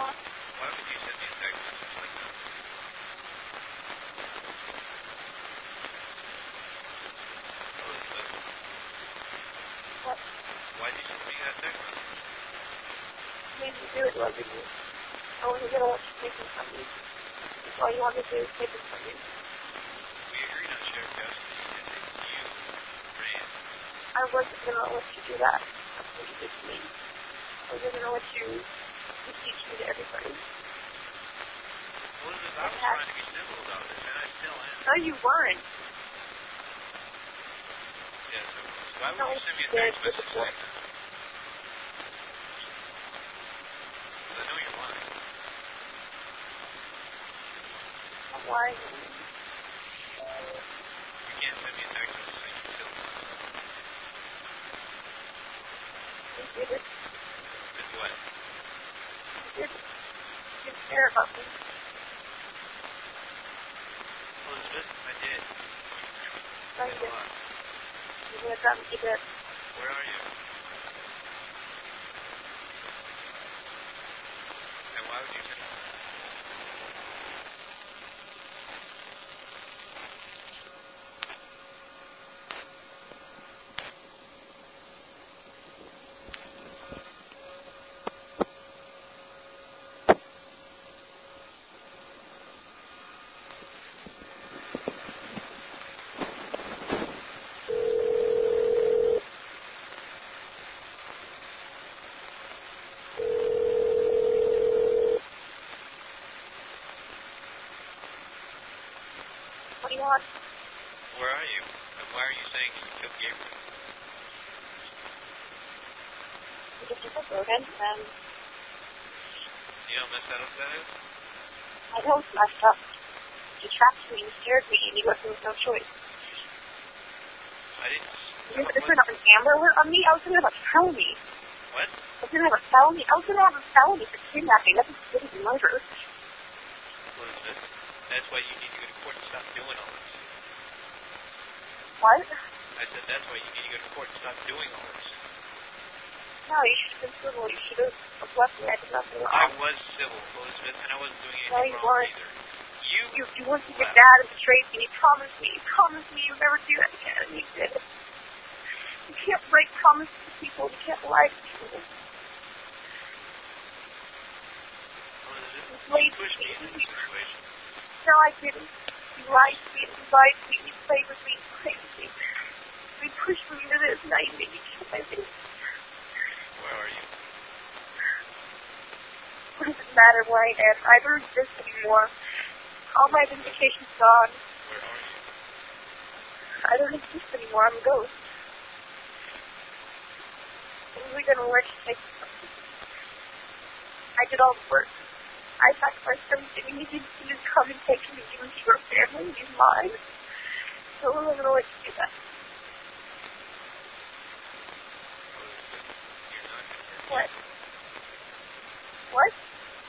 Why would you send me a text message like that? Elizabeth? What? Why did you send me that text message? I made you do it, loving you. I wasn't going to let you take it from me. That's all you wanted to do is take it from me. We agreed on shared custody, and then you ran. I wasn't going to let you do that. That's what you did to me. I wasn't going to let you teach me to everybody. Elizabeth, I was trying to be civil about this, and I still am. No, you weren't. Yes, I was. Why would you send me a text message like that? Because I know you're lying. I'm lying. You can't send me a text message saying you killed me. You did it. Did what? You did it. You didn't care about me. Elizabeth, I did. No, you A didn't. lot. You're going to drop me to death. Where are you? And why would you send me? What do you want? Where are you? And why are you saying you killed Gabriel? You just took a Logan, and You know how messed up that is? I know it's messed up. You trapped me, you scared me, and you left me with no choice. I didn't. You were going to have an Amber Alert on me? I was going to have a felony. What? I was going to have a felony. I was going to have a felony for kidnapping. That's as good as murder. Elizabeth, that's why you need to go to court and stop doing all this. What? I said that's why you need to go to court and stop doing all this. No, you should have been civil. You should have left me. I did nothing wrong. I was civil, Elizabeth, and I wasn't doing No, anything you wrong weren't. either. You went to your dad and betrayed me. You promised me you'd never do that again, and you did. You can't break promises to people. You can't lie to people. Elizabeth, You you played pushed me in this situation. No, I didn't. You lied to me. You lied to me. You played with me. You played with me. You pushed me into this. Now you made me kill my baby. Where are you? What does it matter where I am? I don't exist anymore. All my identification's gone. Where are you? I don't exist anymore. I'm a ghost. When are we going to let you take me? I did all the work. I sacrificed everything, and you didn't even come and take me. You into your family. You lied. So we're going to let you do that. Elizabeth, you're not going to hurt me. What? What?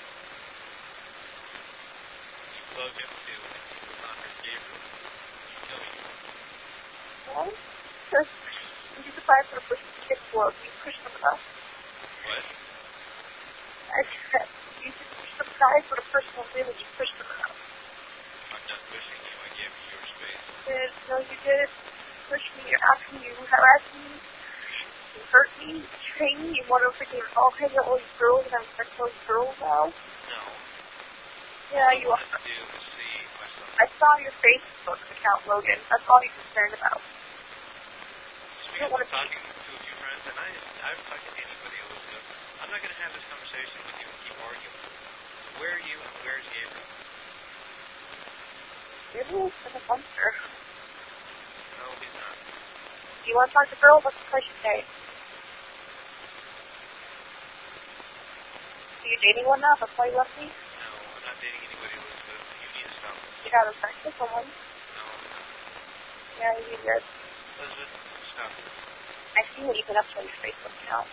You plugged him too, and you put on her Gabriel. You know you. What? You decided to push the kid's love. You pushed them enough. What? I said, you just pushed them aside for the personal feeling. You pushed them enough. I'm not pushing you. I gave you your space. No, you did. You pushed me. You're asking me. You harassed me. You hurt me. You betrayed me. You want to freaking all hang out with all these girls, and I'm friends with those girls now. No. Yeah, All you I are. wanted to do was see my son. I saw your Facebook account, Logan. That's all you're concerned about. Because we're talking to a few friends, and I was talking to anybody, Elizabeth. I'm not going to have this conversation with you and keep arguing. Where are you and where's Gabriel? Gabriel's in a dumpster. No, he's not. Do you want to talk to girls? What's the place you say? Are you dating one now? That's why you left me? No, I'm not dating anybody, Elizabeth. You need to stop this. You got a sex with someone? No, I'm not. Yeah, you did. Elizabeth, stop this. I see what you've been up to on your Facebook account.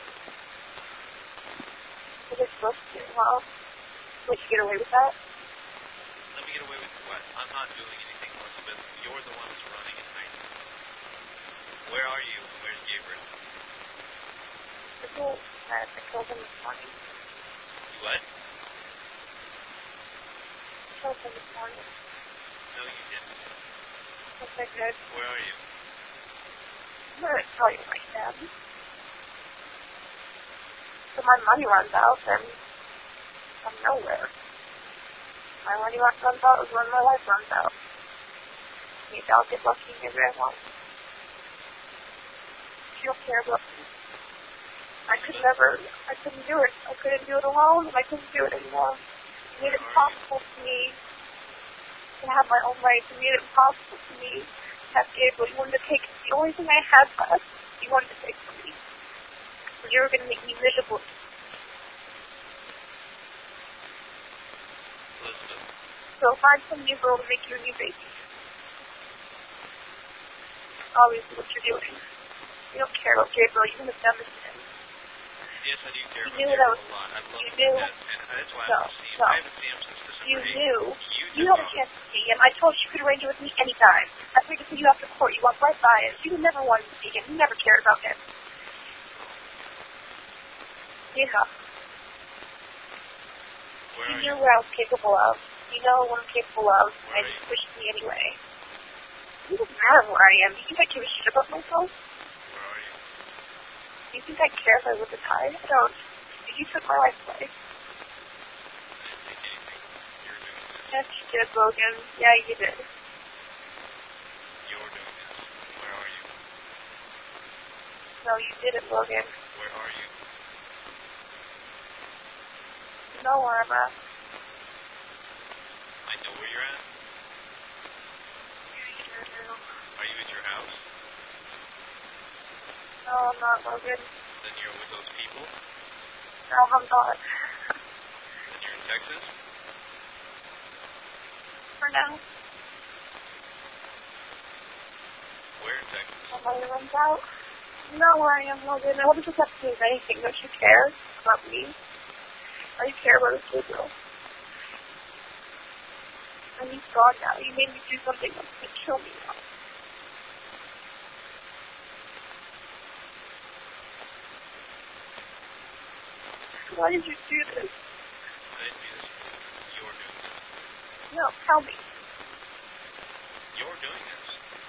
Is it supposed to, huh? Would you get away with that? Let me get away with what? I'm not doing anything, Elizabeth. You're the one that's running and hiding. Where are you? Where's Gabriel? I killed him this morning. You what? told them this morning. No, you didn't. Yes, I did. Where are you? I'm going to tell you right now. So my money runs out, and I'm nowhere. My money runs out is when my life runs out. Maybe I'll get lucky and get where I want. You don't care about me. I couldn't do it. I couldn't do it alone, and I couldn't do it anymore. It made it impossible for me to have my own life. It made it impossible for me to have Gabriel. You wanted to take the only thing I had left. You wanted to take from me. And you were going to make me miserable. Elizabeth. So find some new girl to make you a new baby. Obviously what you're doing. You don't care about Gabriel. You have done this to him. Yes, I do care about Gabriel a lot. I love him to death, and that's why I haven't seen him. I haven't seen him since December 8th. You had a chance to see him. I told you you could arrange it with me anytime. I figured to see you after court. You walked right by us. You never wanted to see him. You never cared about him. Yeah. You knew what I was capable of. You know what I'm capable of, and you pushed me anyway. It doesn't matter where I am. Do you think I give a shit about myself? Where are you? Do you think I care if I live this high? I don't. You took my life away. I didn't take anything. You're doing this. Yes, you did, Logan. Yeah, you did. You're doing this. Where are you? No, you did it, Logan. Where are you? You know where I'm at. I know where you're at. Yeah, you sure do. Are you at your house? No, I'm not, Logan. Then you're with those people? No, I'm not. Then you're in Texas? For now. Where in Texas? My money runs out. You know where I am, Logan. I wouldn't just have to do anything. Don't you care about me? Or you care about this little girl? And he's gone now. You made me do something that's going to kill me now. Why did you do this? I didn't do this. You're doing this. No, tell me. You're doing this.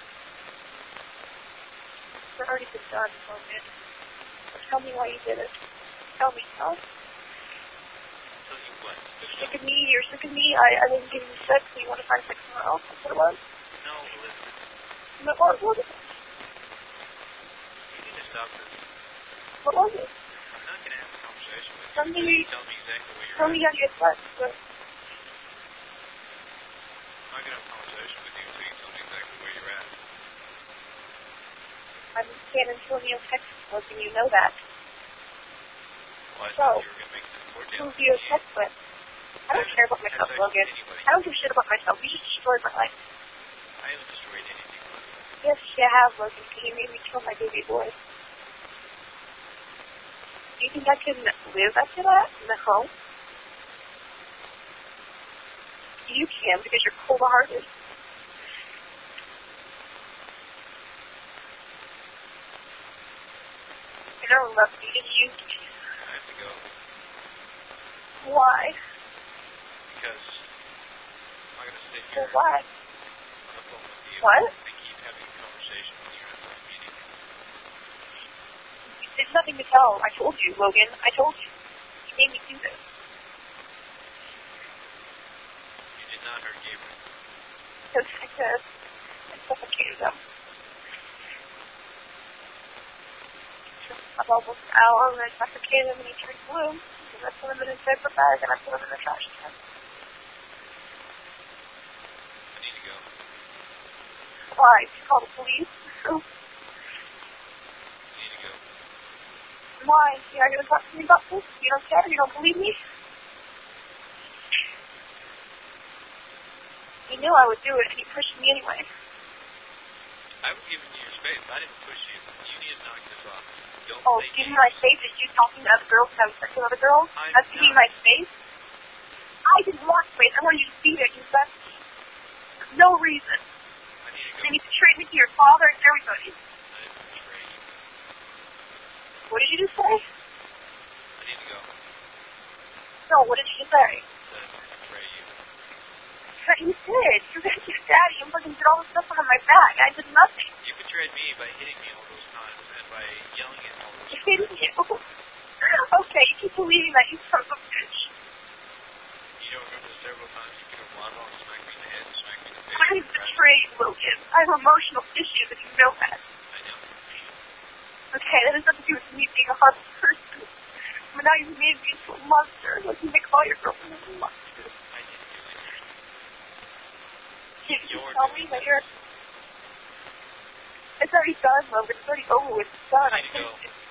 It's already been done, Logan. Tell me why you did it. Tell me, huh? Tell you what? You're sick of me. You're sick of me. I didn't give you sex, so you want to find sex somewhere else. That's what it was. No, Elizabeth. No, what was it? You need to stop this. What was it? I'm not going to have a conversation with you. Tell me. Tell me exactly where you're Tell at. me how to get sex. But I'm not going to have a conversation with you until you tell me exactly where you're at. I'm in San Antonio, Texas, Logan. You know that. Well, I So, thought you were going to make this more who do you have sex with? I don't care about myself, Logan. I don't give a shit about myself. You just destroyed my life. I haven't destroyed anything, Elizabeth. Yes, you have, Logan, because you made me kill my baby boy. Do you think I can live after that? No. You can, because you're cold-hearted. I don't love you, just used me. I have to go Why? because I'm not going to sit here Well, why? on the phone with you What? and keep having a conversation when you're at this meeting. There's nothing to tell. I told you, Logan. I told you. You made me do this. You did not hurt Gabriel. Because I said I suffocated him. I'm almost an hour and I suffocated him and he turned blue. And I put him in a paper bag and I put him in the trash can. I need to go. Why? Did you call the police? I need to go. Why? You're not going to talk to me about this? You don't care? You don't believe me? You knew I would do it and you pushed me anyway. I was giving you your space. I didn't push you. You need to knock this off. Don't Oh, play give me games. my space. Is you talking to other girls and having sex with other girls? That's giving me my space? I didn't want space. I wanted you to be there. You left me. For no reason. I need to go. And you betrayed me to your father and everybody. I didn't betray you. What did you just say? I need to go. No, what did you just say? I didn't betray you. But you did. You got your daddy and fucking did all the stuff on my back. I did nothing. You betrayed me by hitting me all those times and by yelling at all those times. Hitting you. Okay, you keep believing that, you son of a bitch. You don't remember the several times you could have waddled and smacked me in the head and smacked me in the face? I betrayed Logan. I have emotional issues and you know that. I know. Okay, that has nothing to do with me being a horrible person. But now you've made me into a monster. Like you make all your girlfriends a monster. I didn't do it. Can you tell me that you're... It's already done, Logan. It's already over with. It's done. I need to go.